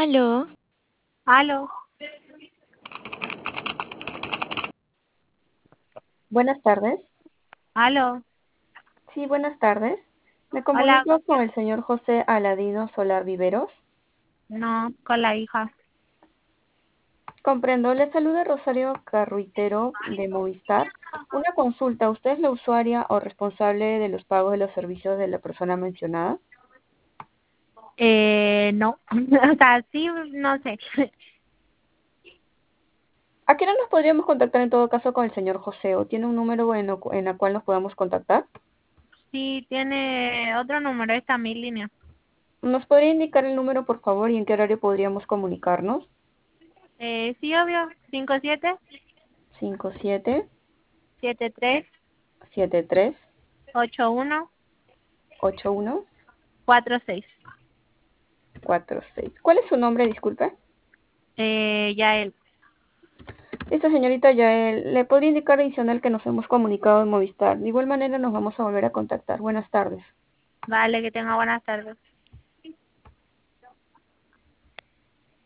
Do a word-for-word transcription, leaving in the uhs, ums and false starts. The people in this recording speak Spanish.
Aló, Aló, buenas tardes. aló, Sí, buenas tardes. Me hola, comunico con el señor José Aladino Solar Viveros. no, con la hija. Comprendo, le saluda Rosario Carruitero de Movistar. Una consulta, ¿usted es la usuaria o responsable de los pagos de los servicios de la persona mencionada? Eh, no, o sea, sí, no sé. ¿A qué hora nos podríamos contactar en todo caso con el señor José? ¿O tiene un número en, lo cu- en el cual nos podamos contactar? Sí, tiene otro número, esta mi línea. ¿Nos podría indicar el número, por favor, y en qué horario podríamos comunicarnos? Eh, sí, obvio, cinco siete Cinco siete siete tres siete tres ocho uno ocho uno cuatro seis. cuatro seis. ¿Cuál es su nombre, disculpe? Eh, ya él. Esta señorita Yael, ¿le podría indicar adicional que nos hemos comunicado en Movistar? De igual manera nos vamos a volver a contactar. Buenas tardes. Vale, que tenga buenas tardes.